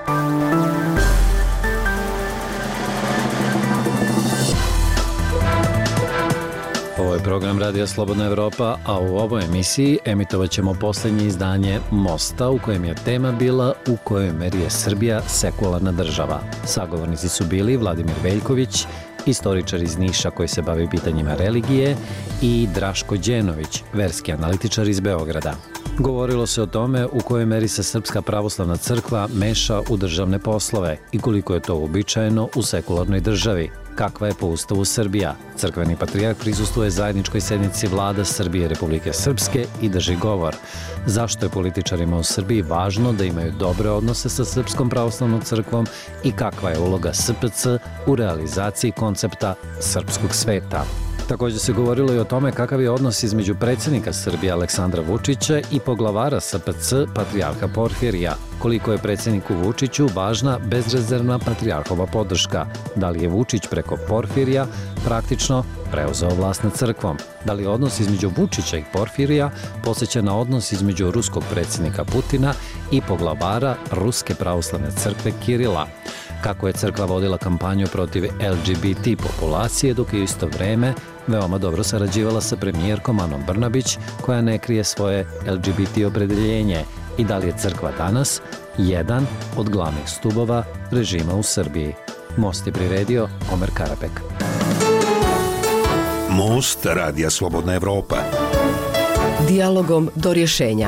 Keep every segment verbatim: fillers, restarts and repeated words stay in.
Ovo je program Radija Slobodna Evropa, a u ovoj emisiji emitovat ćemo posljednje izdanje Mosta, u kojem je tema bila u kojoj meri je Srbija sekularna država. Sagovornici su bili Vladimir Veljković, istoričar iz Niša koji se bavi pitanjima religije, i Draško Đenović, verski analitičar iz Beograda. Govorilo se o tome u kojoj meri se Srpska pravoslavna crkva meša u državne poslove i koliko je to uobičajeno u sekularnoj državi. Kakva je po Ustavu Srbija? Crkveni patrijarh prisustvuje zajedničkoj sednici vlada Srbije i Republike Srpske i drži govor. Zašto je političarima u Srbiji važno da imaju dobre odnose sa Srpskom pravoslavnom crkvom i kakva je uloga S P C u realizaciji koncepta srpskog sveta? Također se govorilo i o tome kakav je odnos između predsjednika Srbije Aleksandra Vučića i poglavara S P C patrijarha Porfirija. Koliko je predsjedniku Vučiću važna bezrezervna patrijarhova podrška? Da li je Vučić preko Porfirija praktično preuzeo vlast nad crkvom? Da li odnos između Vučića i Porfirija podsjeća na odnos između ruskog predsjednika Putina i poglavara Ruske pravoslavne crkve Kirila? Kako je crkva vodila kampanju protiv L G B T populacije, dok je u isto vreme veoma dobro sarađivala sa premijerkom Anom Brnabić, koja ne krije svoje L G B T opredeljenje, i da li je crkva danas jedan od glavnih stubova režima u Srbiji? Most je priredio Omer Karapek. Most Radija Slobodna Evropa. Dijalogom do rješenja.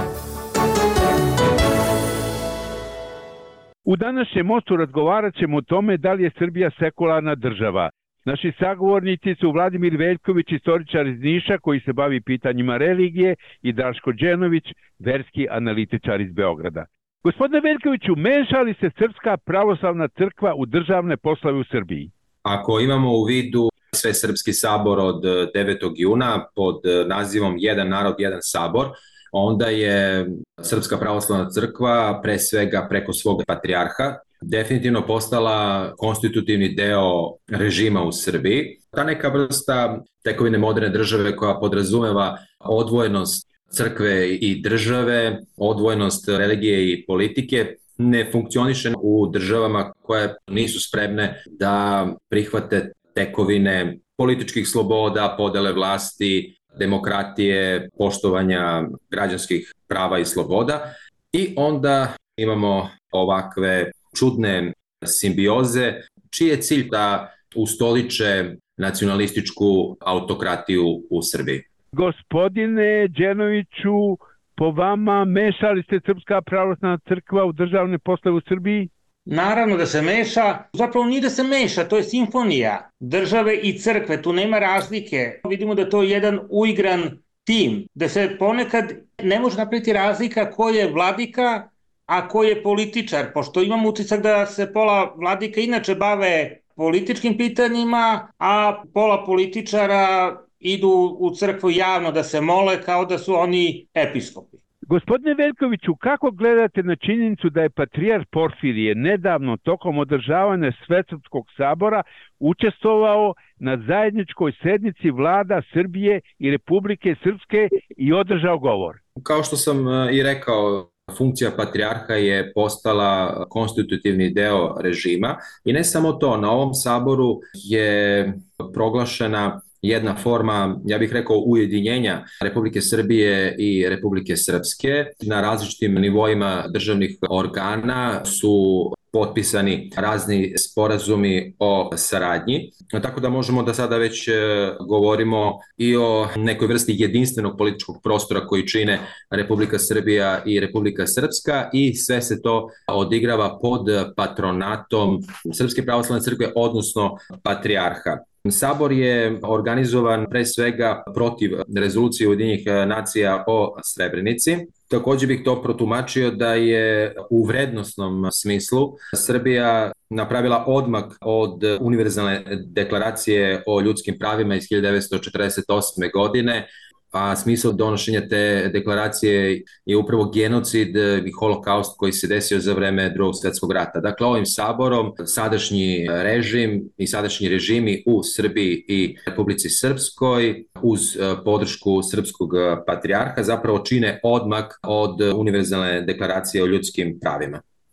U današnjem mostu razgovarat ćemo o tome da li je Srbija sekularna država. Naši sagovornici su Vladimir Veljković, istoričar iz Niša koji se bavi pitanjima religije, i Draško Đenović, verski analitičar iz Beograda. Gospodine Veljkoviću, meša li se Srpska pravoslavna crkva u državne poslove u Srbiji? Ako imamo u vidu Svesrpski sabor od devetog juna pod nazivom Jedan narod, jedan sabor, onda je Srpska pravoslavna crkva pre svega preko svog patrijarha definitivno postala konstitutivni deo režima u Srbiji. Ta neka vrsta tekovine moderne države koja podrazumeva odvojenost crkve i države, odvojenost religije i politike, ne funkcioniše u državama koje nisu spremne da prihvate tekovine političkih sloboda, podele vlasti, demokratije, poštovanja građanskih prava i sloboda. I onda imamo ovakve čudne simbioze, čiji je cilj da ustoliče nacionalističku autokratiju u Srbiji. Gospodine Đenoviću, po vama meša li se Srpska pravoslavna crkva u državne poslove u Srbiji? Naravno da se meša, zapravo nije da se meša, to je simfonija države i crkve, tu nema razlike. Vidimo da to je jedan uigran tim, da se ponekad ne može napraviti razlika ko je vladika, a ko je političar, pošto imam utisak da se pola vladika inače bave političkim pitanjima, a pola političara idu u crkvu javno da se mole kao da su oni episkopi. Gospodine Veljkoviću, kako gledate na činjenicu da je patrijarh Porfirije nedavno tokom održavanja Svesrpskog sabora učestvovao na zajedničkoj sednici vlada Srbije i Republike Srpske i održao govor? Kao što sam i rekao, funkcija patrijarha je postala konstitutivni deo režima i ne samo to, na ovom saboru je proglašena jedna forma, ja bih rekao, ujedinjenja Republike Srbije i Republike Srpske. Na različitim nivoima državnih organa su potpisani razni sporazumi o saradnji, tako da možemo da sada već govorimo i o nekoj vrsti jedinstvenog političkog prostora koji čine Republika Srbija i Republika Srpska, i sve se to odigrava pod patronatom Srpske pravoslavne crkve, odnosno patrijarha. Sabor je organizovan pre svega protiv rezolucije Ujedinjenih nacija o Srebrenici. Također bih to protumačio da je u vrednosnom smislu Srbija napravila odmak od Univerzalne deklaracije o ljudskim pravima iz hiljadu devetsto četrdeset osme. godine, a smisao donošenja te deklaracije je upravo genocid i holokaust koji se desio za vreme Drugog svjetskog rata. Dakle, ovim saborom sadašnji režim i sadašnji režimi u Srbiji i Republici Srpskoj uz podršku srpskog patrijarha zapravo čine odmak od Univerzalne deklaracije o ljudskim pravima.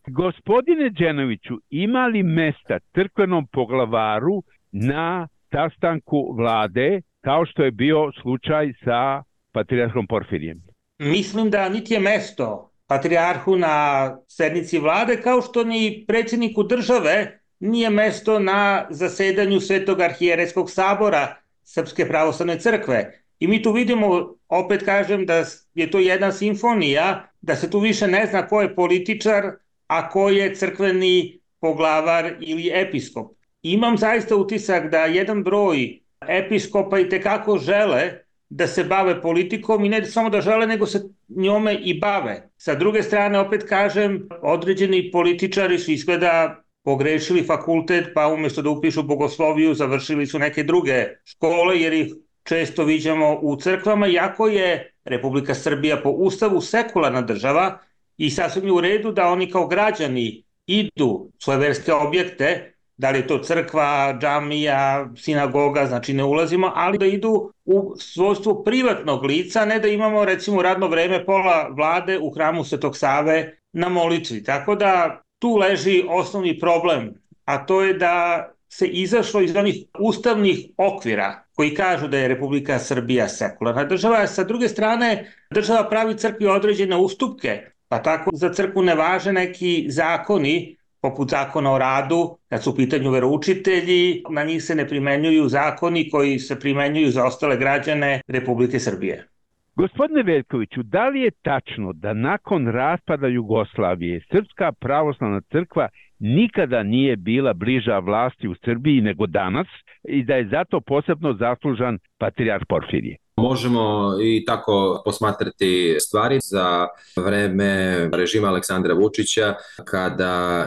Gospodine Đenoviću, ima li mesta crkvenom poglavaru na sastanku vlade, kao što je bio slučaj sa patrijarhom Porfirijem? Mislim da niti je mesto patrijarhu na sednici vlade, kao što ni predsjedniku države nije mesto na zasedanju Svetog arhijerejskog sabora Srpske pravoslavne crkve. I mi tu vidimo, opet kažem, da je to jedna simfonija, da se tu više ne zna ko je političar, a ko je crkveni poglavar ili episkop. Imam zaista utisak da jedan broj episkopa i tekako žele da se bave politikom i ne samo da žele, nego se njome i bave. Sa druge strane, opet kažem, određeni političari su izgleda pogrešili fakultet, pa umjesto da upišu bogosloviju, završili su neke druge škole, jer ih često viđamo u crkvama, iako je Republika Srbija po ustavu sekularna država i sasvim je u redu da oni kao građani idu u svoje verske objekte, da li je to crkva, džamija, sinagoga, znači ne ulazimo, ali da idu u svojstvu privatnog lica, ne da imamo recimo radno vreme pola vlade u hramu Svetog Save na molitvi. Tako da tu leži osnovni problem, a to je da se izašlo iz onih ustavnih okvira koji kažu da je Republika Srbija sekularna država, a sa druge strane država pravi crkvi određene ustupke, pa tako za crkvu ne važe neki zakoni, poput zakona o radu, kad su u pitanju veroučitelji, na njih se ne primenjuju zakoni koji se primenjuju za ostale građane Republike Srbije. Gospodine Veljkoviću, da li je tačno da nakon raspada Jugoslavije Srpska pravoslavna crkva nikada nije bila bliža vlasti u Srbiji nego danas i da je zato posebno zaslužan patrijarh Porfirije? Možemo i tako posmatrati stvari za vreme režima Aleksandra Vučića, kada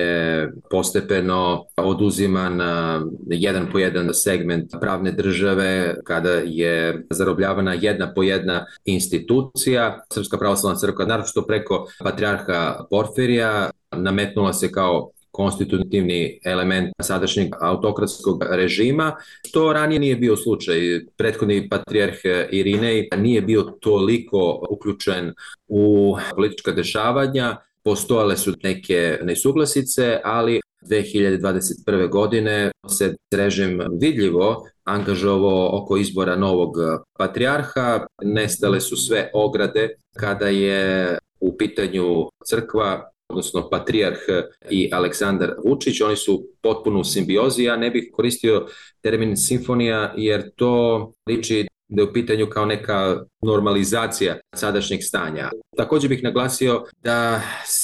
je postepeno oduziman jedan po jedan segment pravne države, kada je zarobljavana jedna po jedna institucija. Srpska pravoslavna crkva, naročito preko patrijarha Porfirija, nametnula se kao konstitutivni element sadašnjeg autokratskog režima, što ranije nije bio slučaj. Prethodni patrijarh Irinej nije bio toliko uključen u politička dešavanja, postojale su neke nesuglasice, ali dve hiljade dvadeset prve. godine se režim vidljivo angažovao oko izbora novog patrijarha, nestale su sve ograde kada je u pitanju crkva, odnosno patrijarh i Aleksandar Vučić. Oni su potpuno u simbiozi. Ja ne bih koristio termin simfonija jer to liči da je u pitanju kao neka normalizacija sadašnjeg stanja. Također bih naglasio da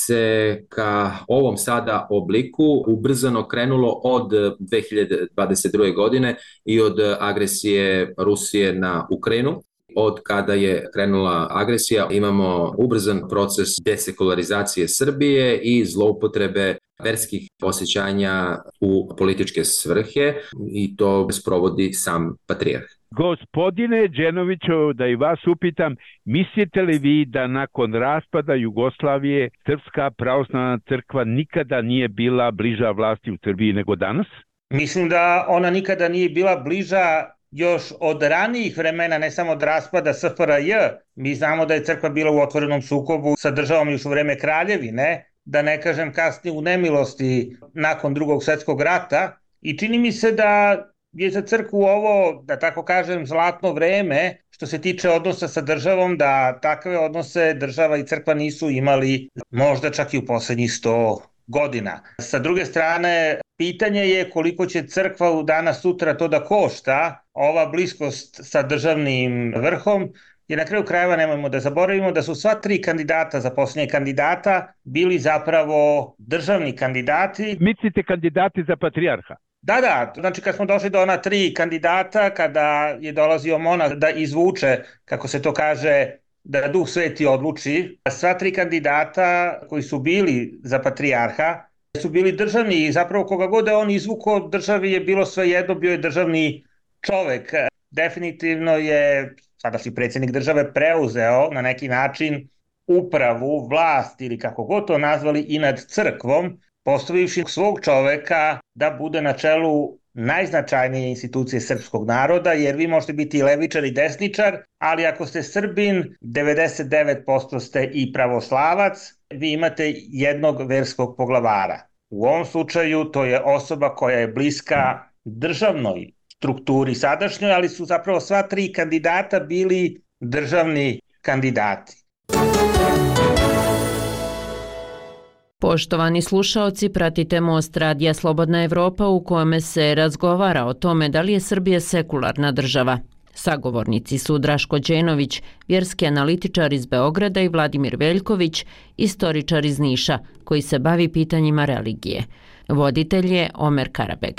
se ka ovom sada obliku ubrzano krenulo od dve hiljade dvadeset druge. godine i od agresije Rusije na Ukrajinu. Od kada je krenula agresija imamo ubrzan proces desekularizacije Srbije i zloupotrebe verskih osjećanja u političke svrhe i to sprovodi sam patrijarh. Gospodine Đenoviću, da i vas upitam, mislite li vi da nakon raspada Jugoslavije Srpska pravoslavna crkva nikada nije bila bliža vlasti u Srbiji nego danas? Mislim da ona nikada nije bila bliža još od ranijih vremena, ne samo od raspada S F R J. Mi znamo da je crkva bila u otvorenom sukobu sa državom još u vreme kraljevine, da ne kažem kasnije u nemilosti nakon Drugog svjetskog rata. I čini mi se da je za crkvu ovo, da tako kažem, zlatno vreme što se tiče odnosa sa državom, da takve odnose država i crkva nisu imali možda čak i u poslednjih sto godina. Sa druge strane, pitanje je koliko će crkva u danas sutra to da košta, ova bliskost sa državnim vrhom, jer na kraju krajeva nemojmo da zaboravimo da su sva tri kandidata za posljednje kandidata bili zapravo državni kandidati. Mislite kandidati za patrijarha? Da, da, znači kad smo došli do ona tri kandidata, kada je dolazio monah da izvuče, kako se to kaže, da Duh Sveti odluči, sva tri kandidata koji su bili za patrijarha su bili državni i zapravo koga god je on izvukao državi je bilo sve jedno, bio je državni čovek. Definitivno je sadašnji predsjednik države preuzeo na neki način upravu, vlast ili kako god to nazvali i nad crkvom postavivši svog čoveka da bude na čelu najznačajnije institucije srpskog naroda, jer vi možete biti i levičar i desničar, ali ako ste Srbin, devedeset devet posto ste i pravoslavac, vi imate jednog verskog poglavara. U ovom slučaju to je osoba koja je bliska državnoj strukturi sadašnjoj, ali su zapravo sva tri kandidata bili državni kandidati. Poštovani slušaoci, pratite Most radija Slobodna Evropa u kome se razgovara o tome da li je Srbija sekularna država. Sagovornici su Draško Đenović, vjerski analitičar iz Beograda, i Vladimir Veljković, istoričar iz Niša, koji se bavi pitanjima religije. Voditelj je Omer Karabeg.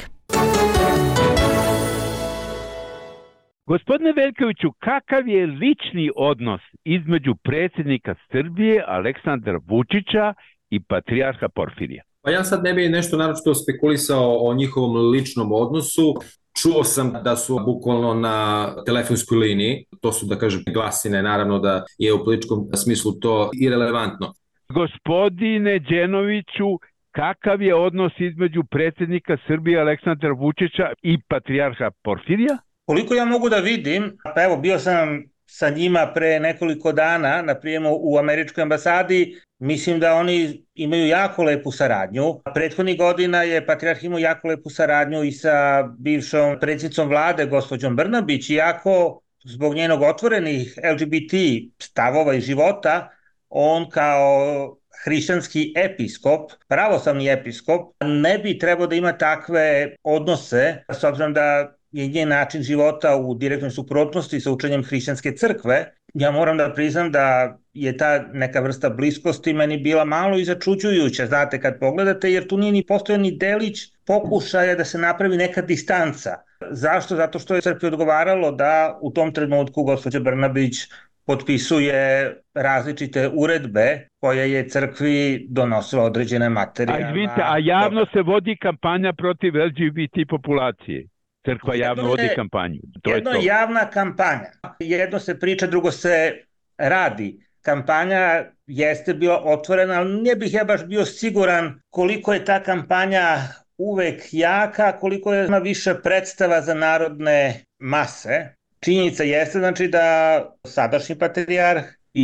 Gospodine Veljkoviću, kakav je lični odnos između predsjednika Srbije Aleksandra Vučića i patrijarha Porfirija? Pa ja sad ne bih nešto naročito spekulisao o njihovom ličnom odnosu. Čuo sam da su bukvalno na telefonskoj liniji, to su, da kažem, glasine, naravno da je u političkom smislu to irelevantno. Gospodine Đenoviću, kakav je odnos između predsjednika Srbije Aleksandra Vučića i patrijarha Porfirija? Koliko ja mogu da vidim, pa evo bio sam sa njima pre nekoliko dana na prijemu u američkoj ambasadi, mislim da oni imaju jako lepu saradnju. Prethodnih godina je patrijarh imao jako lepu saradnju i sa bivšom predsjednicom vlade, gospođom Brnabić, iako zbog njenog otvorenih L G B T stavova i života, on kao hrišćanski episkop, pravoslavni episkop, ne bi trebao da ima takve odnose, s obzirom da je njen način života u direktnoj suprotnosti sa učenjem hrišćanske crkve. Ja moram da priznam da je ta neka vrsta bliskosti meni bila malo i začuđujuća, znate, kad pogledate, jer tu nije ni postojao ni delić pokušaja da se napravi neka distanca. Zašto? Zato što je crkvi odgovaralo da u tom trenutku gospođa Brnabić potpisuje različite uredbe koje je crkvi donosila određene materijalne. A izvinite, a javno se vodi kampanja protiv L G B T populacije. Crkva javno je, vodi kampanju. To jedno je to. Javna kampanja. Jedno se priča, drugo se radi. Kampanja jeste bila otvorena, ali ne bih ja baš bio siguran koliko je ta kampanja uvek jaka, koliko je ima više predstava za narodne mase. Činjenica jeste znači da sadašnji patrijarh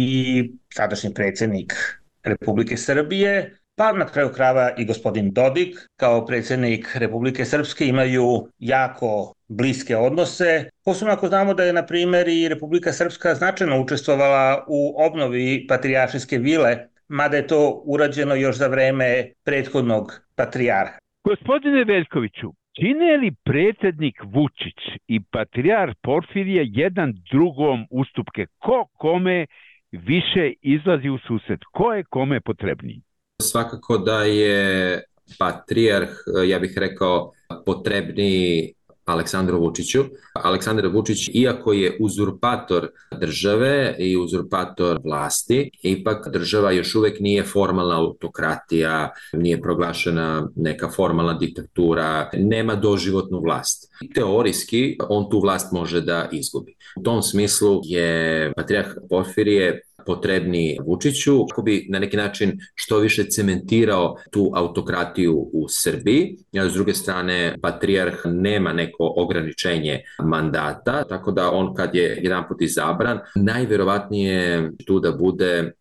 i sadašnji predsjednik Republike Srbije, pa na kraju krajeva i gospodin Dodik kao predsjednik Republike Srpske imaju jako bliske odnose. Posebno ako znamo da je, na primjer, i Republika Srpska značajno učestvovala u obnovi patrijaršijske vile, mada je to urađeno još za vreme prethodnog patrijarha. Gospodine Veljkoviću, čine li predsjednik Vučić i patrijarh Porfirije jedan drugom ustupke? Ko kome više izlazi u susret? Ko je kome potrebniji? Svakako da je patrijarh, ja bih rekao, potrebniji Aleksandru Vučiću. Aleksandar Vučić, iako je uzurpator države i uzurpator vlasti, ipak država još uvek nije formalna autokratija, nije proglašena neka formalna diktatura, nema doživotnu vlast. Teorijski on tu vlast može da izgubi. U tom smislu je patrijarh Porfirije potrebni Vučiću kako bi na neki način što više cementirao tu autokratiju u Srbiji. S druge strane, patrijarh nema neko ograničenje mandata, tako da on kad je jedanput izabran, najverovatnije tu da bude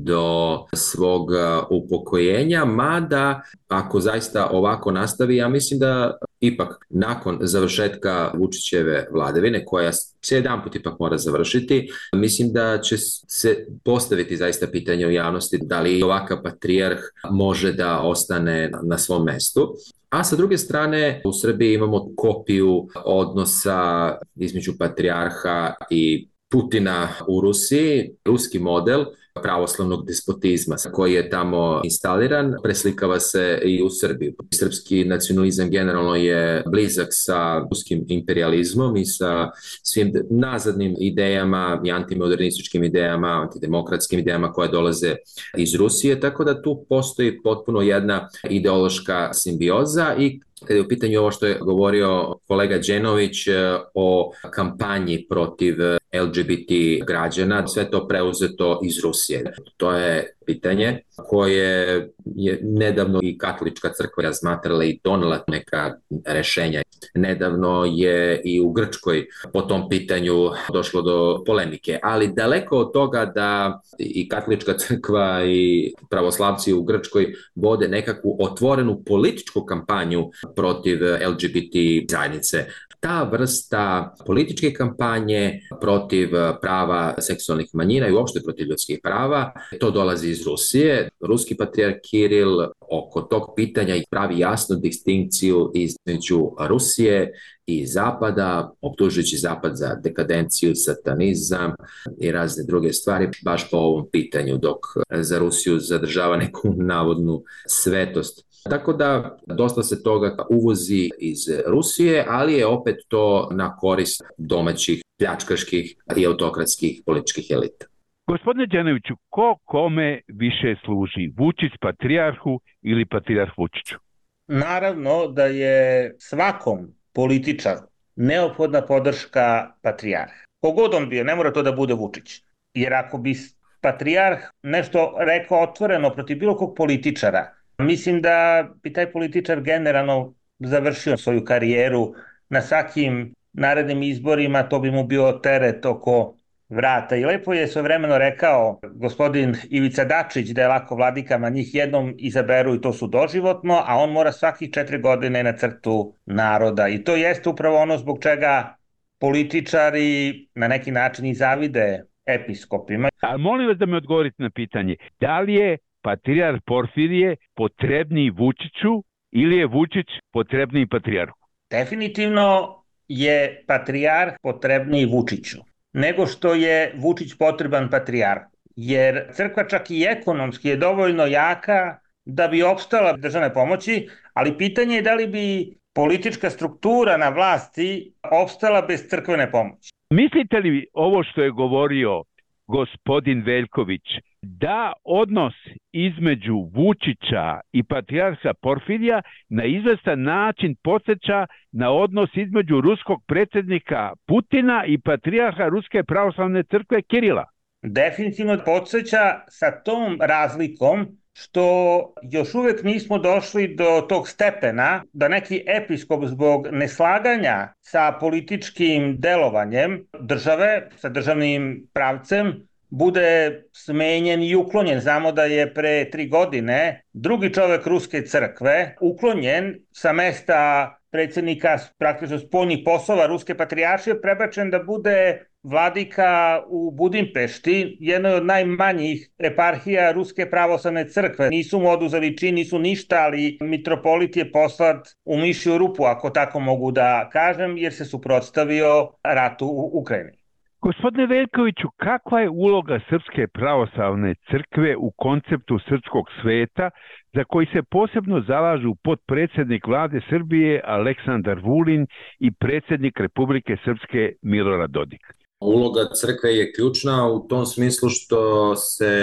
do svog upokojenja, mada ako zaista ovako nastavi, ja mislim da ipak nakon završetka Vučićeve vladavine, koja se jedan put ipak mora završiti, mislim da će se postaviti zaista pitanje u javnosti da li ovakav patrijarh može da ostane na svom mestu. A sa druge strane, u Srbiji imamo kopiju odnosa između patrijarha i Putina u Rusiji, ruski model pravoslavnog despotizma koji je tamo instaliran, preslikava se i u Srbiji. Srpski nacionalizam generalno je blizak sa ruskim imperializmom i sa svim nazadnim idejama i antimodernističkim idejama, antidemokratskim idejama koje dolaze iz Rusije, tako da tu postoji potpuno jedna ideološka simbioza. I kada je u pitanju ovo što je govorio kolega Đenović o kampanji protiv L G B T građana, sve to preuzeto iz Rusije. To je pitanje koje je nedavno i katolička crkva razmatrala i donela neka rešenja. Nedavno je i u Grčkoj po tom pitanju došlo do polemike, ali daleko od toga da i katolička crkva i pravoslavci u Grčkoj vode nekakvu otvorenu političku kampanju protiv L G B T zajednice. Ta vrsta političke kampanje protiv prava seksualnih manjina i uopšte protiv ljudskih prava, to dolazi iz Rusije. Ruski patrijarh Kiril oko tog pitanja pravi jasnu distinkciju između Rusije i Zapada, optužujući Zapad za dekadenciju, satanizam i razne druge stvari, baš po ovom pitanju, dok za Rusiju zadržava neku navodnu svetost. Tako da dosta se toga uvozi iz Rusije, ali je opet to na korist domaćih pljačkaških i autokratskih političkih elita. Gospodine Đanoviću, ko kome više služi? Vučić patrijarhu ili patrijarh Vučiću? Naravno da je svakom političaru neophodna podrška patrijarha. Kogod on bio, ne mora to da bude Vučić. Jer ako bi patrijarh nešto rekao otvoreno protiv bilo kog političara, mislim da bi taj političar generalno završio svoju karijeru na svakim narednim izborima, to bi mu bio teret oko vrata. I lepo je svojevremeno rekao gospodin Ivica Dačić da je lako vladikama, njih jednom izaberu i to su doživotno, a on mora svakih četiri godine na crtu naroda. I to jeste upravo ono zbog čega političari na neki način i zavide episkopima. A molim vas da me odgovorite na pitanje, da li je patrijarh Porfirije potrebniji Vučiću ili je Vučić potrebniji patrijarhu? Definitivno je patrijarh potrebniji Vučiću nego što je Vučić potreban patrijarhu. Jer crkva čak i ekonomski je dovoljno jaka da bi opstala državne pomoći, ali pitanje je da li bi politička struktura na vlasti opstala bez crkvene pomoći. Mislite li ovo što je govorio gospodin Veljković, da odnos između Vučića i patrijarha Porfirija na izvestan način podsjeća na odnos između ruskog predsjednika Putina i patrijarha Ruske pravoslavne crkve Kirila? Definitivno podsjeća sa tom razlikom što još uvek nismo došli do tog stepena da neki episkop zbog neslaganja sa političkim delovanjem države, sa državnim pravcem, bude smenjen i uklonjen. Znamo da je pre tri godine drugi čovek Ruske crkve uklonjen sa mesta predsjednika praktično spoljnih poslova Ruske patrijaršije, prebačen da bude vladika u Budimpešti, jednoj od najmanjih eparhija Ruske pravoslavne crkve. Nisu mu oduzeli čin, nisu ništa, ali mitropolit je poslat u mišju rupu, ako tako mogu da kažem, jer se suprotstavio ratu u Ukrajini. Gospodine Veljkoviću, kakva je uloga Srpske pravoslavne crkve u konceptu srpskog sveta za koji se posebno zalažu potpredsjednik vlade Srbije Aleksandar Vulin i predsjednik Republike Srpske Milorad Dodik? Uloga crkve je ključna u tom smislu što se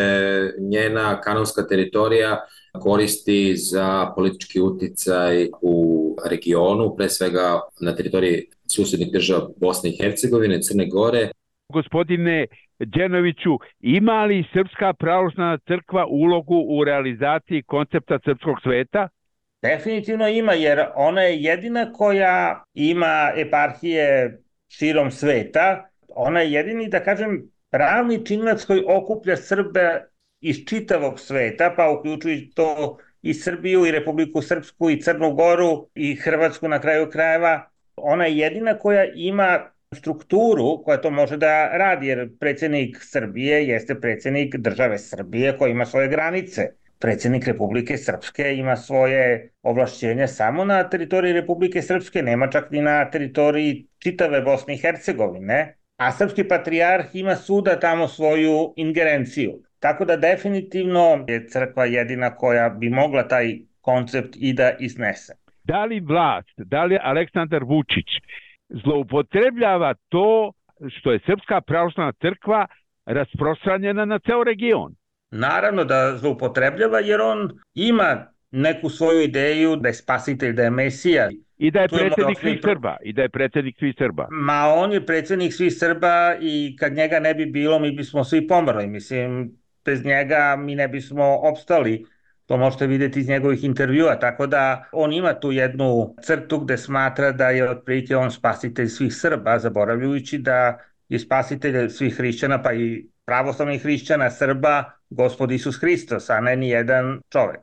njena kanonska teritorija koristi za politički uticaj u regionu, pre svega na teritoriji susjednih država Bosne i Hercegovine, Crne Gore. Gospodine Đenoviću, ima li Srpska pravoslavna crkva ulogu u realizaciji koncepta srpskog sveta? Definitivno ima, jer ona je jedina koja ima eparhije širom sveta. Ona je jedini, da kažem, pravni činilac koji okuplja Srbe iz čitavog sveta, pa uključujući to i Srbiju, i Republiku Srpsku, i Crnu Goru, i Hrvatsku na kraju krajeva. Ona je jedina koja ima strukturu koja to može da radi, jer predsjednik Srbije jeste predsjednik države Srbije koji ima svoje granice. Predsjednik Republike Srpske ima svoje ovlašćenje samo na teritoriji Republike Srpske, nema čak ni na teritoriji čitave Bosne i Hercegovine, a srpski patrijarh ima svuda tamo svoju ingerenciju. Tako da definitivno je crkva jedina koja bi mogla taj koncept i da iznese. Da li vlast, da li Aleksandar Vučić zloupotrebljava to što je Srpska pravoslavna crkva rasprostranjena na ceo region? Naravno da zloupotrebljava, jer on ima neku svoju ideju da je spasitelj, da je Mesija. I da je predsjednik svih Srba. I da je predsjednik svih Srba. Ma on je predsjednik svih Srba i kad njega ne bi bilo, mi bismo svi pomrli. Mislim, bez njega mi ne bismo opstali. To možete vidjeti iz njegovih intervjua, tako da on ima tu jednu crtu gde smatra da je otprilike on spasitelj svih Srba, zaboravljajući da je spasitelj svih hrišćana, pa i pravoslavnih hrišćana, Srba, Gospod Isus Hristos, a ne ni jedan čovek.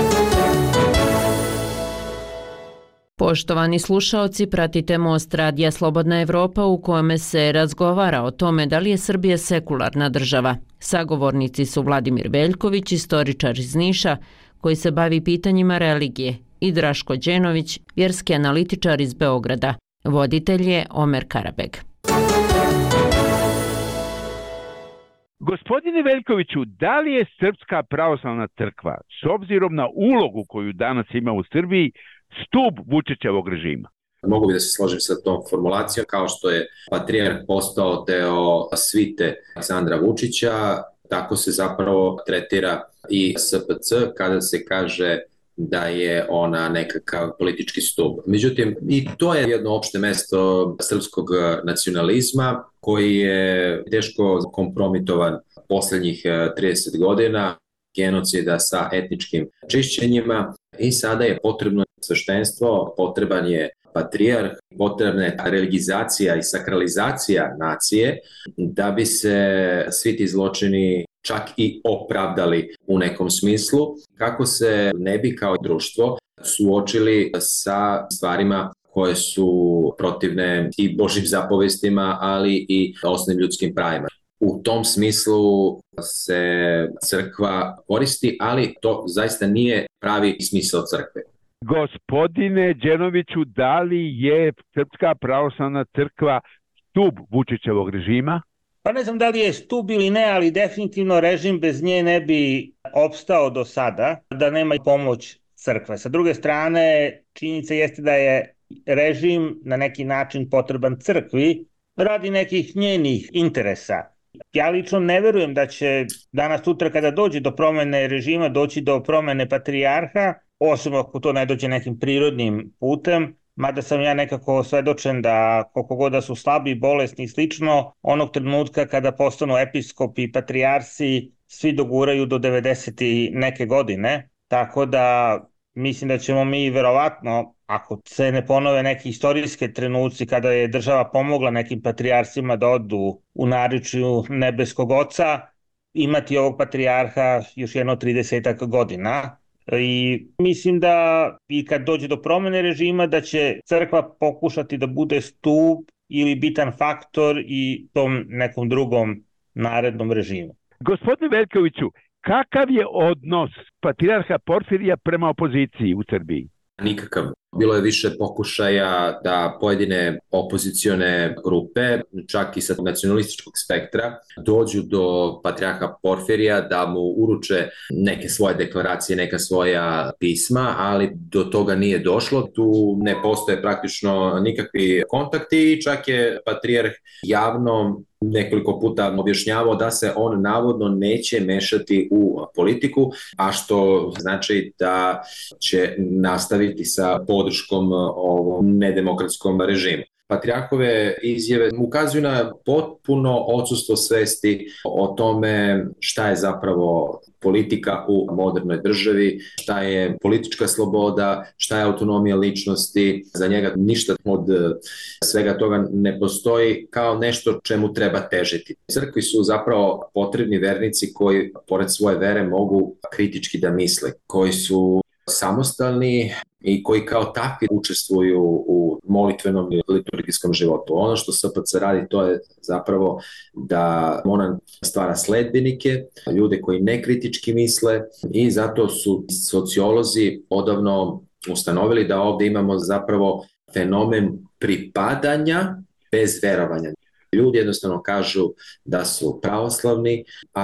Poštovani slušaoci, pratite Most radija Slobodna Evropa u kome se razgovara o tome da li je Srbija sekularna država. Sagovornici su Vladimir Veljković, istoričar iz Niša, koji se bavi pitanjima religije, i Draško Đenović, vjerski analitičar iz Beograda. Voditelj je Omer Karabeg. Gospodine Veljkoviću, da li je Srpska pravoslavna crkva, s obzirom na ulogu koju danas ima u Srbiji, stub Vučićevog režima? Mogu bi da se složim sa tom formulacijom, kao što je patrijarh postao deo svite Aleksandra Vučića, tako se zapravo tretira i S P C kada se kaže da je ona nekakav politički stup. Međutim, i to je jedno opšte mesto srpskog nacionalizma koji je teško kompromitovan poslednjih trideset godina, genocida sa etničkim čišćenjima, i sada je potrebno sveštenstvo, potreban je patrijarh, potrebna je religizacija i sakralizacija nacije da bi se svi ti zločini čak i opravdali u nekom smislu, kako se ne bi kao društvo suočili sa stvarima koje su protivne i Božjim zapovestima, ali i osnovnim ljudskim pravima. U tom smislu se crkva koristi, ali to zaista nije pravi smisao crkve. Gospodine Đenoviću, da li je Srpska pravoslavna crkva stub Vučićevog režima? Pa ne znam da li je stub ili ne, ali definitivno režim bez nje ne bi opstao do sada, da nema i pomoć crkve. Sa druge strane, činjenica jeste da je režim na neki način potreban crkvi radi nekih njenih interesa. Ja lično ne verujem da će danas sutra kada dođe do promene režima doći do promene patrijarha, osim ako to ne dođe nekim prirodnim putem, mada sam ja nekako svedočen da koliko god da su slabi, bolesni i slično, onog trenutka kada postanu episkopi i patrijarsi, svi doguraju do devedeset neke godine, tako da mislim da ćemo mi verovatno, ako se ne ponove neki istorijske trenuci kada je država pomogla nekim patrijarsima da odu u naričju nebeskog oca, imati ovog patrijarha još jedno tridesetak godina. I mislim da i kad dođe do promene režima da će crkva pokušati da bude stup ili bitan faktor i tom nekom drugom narednom režimu. Gospodine Veljkoviću, kakav je odnos patrijarha Porfirija prema opoziciji u Srbiji? Nikakav. Bilo je više pokušaja da pojedine opozicione grupe, čak i sa nacionalističkog spektra, dođu do patrijarha Porfirija da mu uruče neke svoje deklaracije, neka svoja pisma, ali do toga nije došlo. Tu ne postoje praktično nikakvi kontakti i čak je patrijarh javno nekoliko puta objašnjavao da se on navodno neće mešati u politiku, a što znači da će nastaviti sa podrškom ovom nedemokratskom režimu. Patrijarhove izjave ukazuju na potpuno odsustvo svesti o tome šta je zapravo politika u modernoj državi, šta je politička sloboda, šta je autonomija ličnosti. Za njega ništa od svega toga ne postoji kao nešto čemu treba težiti. Crkvi su zapravo potrebni vernici koji pored svoje vere mogu kritički da misle, koji su samostalni i koji kao takvi učestvuju u molitvenom i liturgijskom životu. Ono što S P C radi to je zapravo da ona stvara sledbenike, ljude koji ne kritički misle, i zato su sociolozi odavno ustanovili da ovde imamo zapravo fenomen pripadanja bez verovanja. Ljudi jednostavno kažu da su pravoslavni,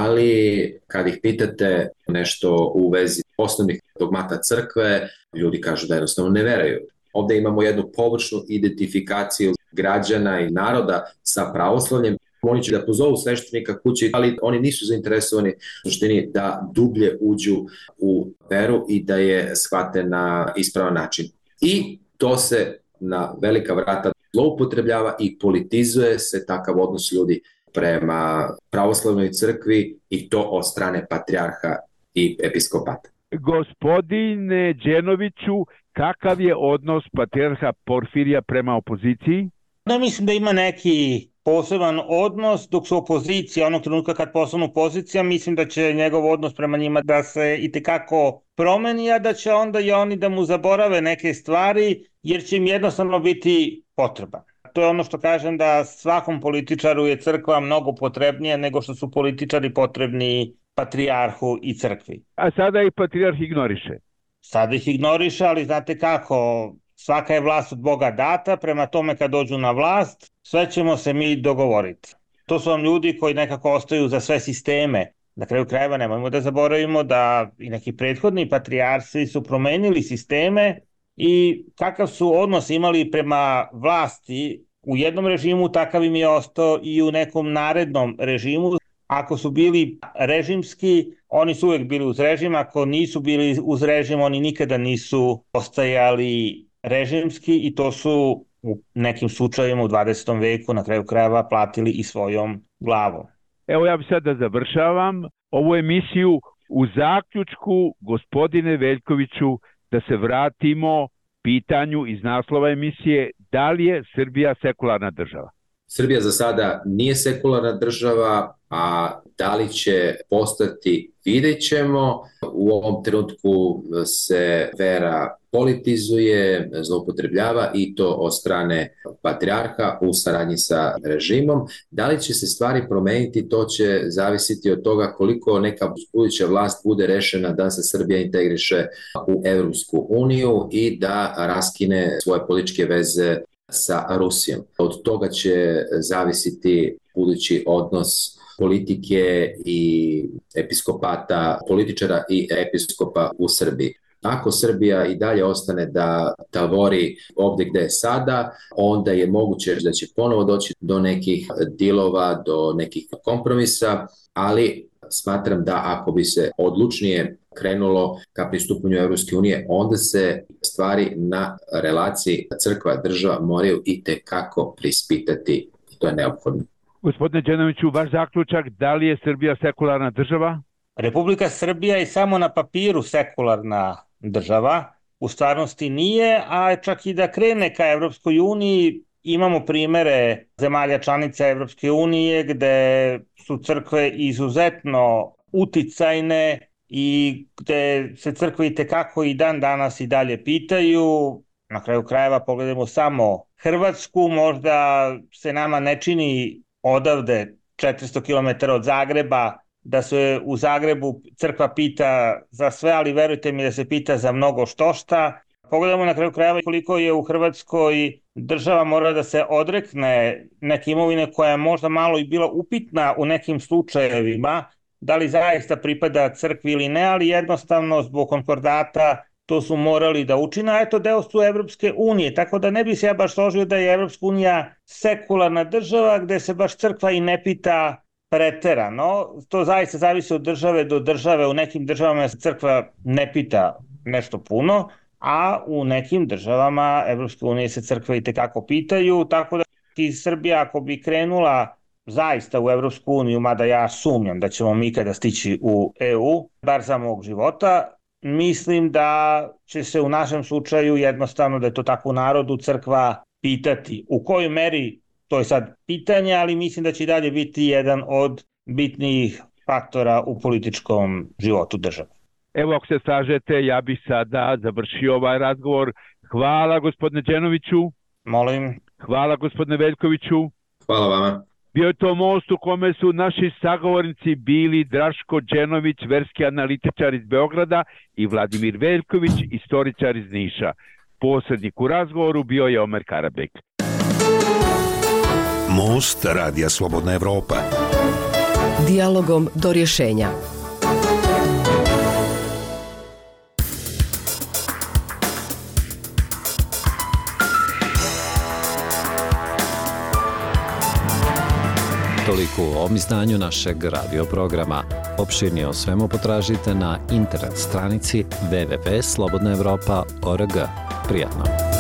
ali kad ih pitate nešto u vezi osnovnih dogmata crkve, ljudi kažu da jednostavno ne veruju. Ovde imamo jednu površnu identifikaciju građana i naroda sa pravoslavljem. Oni će da pozovu sveštenika kući, ali oni nisu zainteresovani u suštini da dublje uđu u veru i da je shvate na ispravan način. I to se na velika vrata zloupotrebljava i politizuje se takav odnos ljudi prema pravoslavnoj crkvi, i to od strane patrijarha i episkopata. Gospodine Đenoviću, kakav je odnos patrijarha Porfirija prema opoziciji? Da, mislim da ima neki poseban odnos, dok su opozicija, onog trenutka kad postanu opozicija, mislim da će njegov odnos prema njima da se itekako promeni, a da će onda i oni da mu zaborave neke stvari, jer će im jednostavno biti potreban. To je ono što kažem, da svakom političaru je crkva mnogo potrebnija nego što su političari potrebni patrijarhu i crkvi. A sada i patrijarh ignoriše. Sada ih ignoriše, ali znate kako, svaka je vlast od Boga data, prema tome kad dođu na vlast, sve ćemo se mi dogovoriti. To su vam ljudi koji nekako ostaju za sve sisteme. Na kraju krajeva nemojmo da zaboravimo da i neki prethodni patrijarsi su promenili sisteme i kakav su odnos imali prema vlasti u jednom režimu, takav im je ostao i u nekom narednom režimu. Ako su bili režimski, oni su uvek bili uz režim, ako nisu bili uz režim, oni nikada nisu ostajali režimski i to su u nekim slučajima u dvadesetom veku na kraju krajeva platili i svojom glavom. Evo ja bih sad da završavam ovu emisiju u zaključku, gospodine Veljkoviću, da se vratimo pitanju iz naslova emisije, da li je Srbija sekularna država? Srbija za sada nije sekularna država, a da li će postati, vidjet ćemo. U ovom trenutku se vera politizuje, zloupotrebljava i to od strane patrijarha u saradnji sa režimom. Da li će se stvari promeniti, to će zavisiti od toga koliko neka buduća vlast bude rešena da se Srbija integriše u Evropsku uniju i da raskine svoje političke veze sa Rusijom. Od toga će zavisiti budući odnos politike i episkopata, političara i episkopa u Srbiji. Ako Srbija i dalje ostane da tavori ovde gde je sada, onda je moguće da će ponovo doći do nekih dilova, do nekih kompromisa, ali smatram da ako bi se odlučnije krenulo ka pristupanju Evropske unije, onda se stvari na relaciji crkva-država moraju i tekako prispitati. To je neophodno. Gospodine Đenoviću, vaš zaključak, da li je Srbija sekularna država? Republika Srbija je samo na papiru sekularna država, u stvarnosti nije, a čak i da krene ka Evropskoj uniji, imamo primere zemalja članica Evropske unije gde su crkve izuzetno uticajne i gde se crkve itekako i dan danas i dalje pitaju. Na kraju krajeva pogledamo samo Hrvatsku, možda se nama ne čini odavde četiristo kilometara od Zagreba da se u Zagrebu crkva pita za sve, ali verujte mi da se pita za mnogo štošta. Pogledamo na kraju krajeva koliko je u Hrvatskoj država mora da se odrekne neke imovine koja je možda malo i bila upitna u nekim slučajevima, da li zaista pripada crkvi ili ne, ali jednostavno zbog konkordata to su morali da učine, a eto deo su Evropske unije, tako da ne bi se ja baš složio da je Evropska unija sekularna država gde se baš crkva i ne pita preterano. To zaista zavisi od države do države, u nekim državama se crkva ne pita nešto puno, a u nekim državama Evropske unije se crkve itekako pitaju, tako da i Srbija ako bi krenula zaista u Evropsku uniju, mada ja sumnjam da ćemo mi ikada stići u E U, bar za mog života, mislim da će se u našem slučaju jednostavno, da je to tako u narodu, crkva pitati. U kojoj meri, to je sad pitanje, ali mislim da će i dalje biti jedan od bitnijih faktora u političkom životu države. Evo, ako se slažete, ja bih sada završio ovaj razgovor. Hvala gospodine Đenoviću. Molim. Hvala gospodine Veljkoviću. Hvala vama. Bio je to most u kome su naši sagovornici bili Draško Đenović, verski analitičar iz Beograda, i Vladimir Veljković, istoričar iz Niša. Posrednik u razgovoru bio je Omer Karabek. Most Radija Slobodna Evropa. Dijalogom do rješenja. Toliko u ovom izdanju našeg radio programa. Opširnije o svemu potražite na internet stranici w w w tačka slobodna evropa tačka org. Prijatno.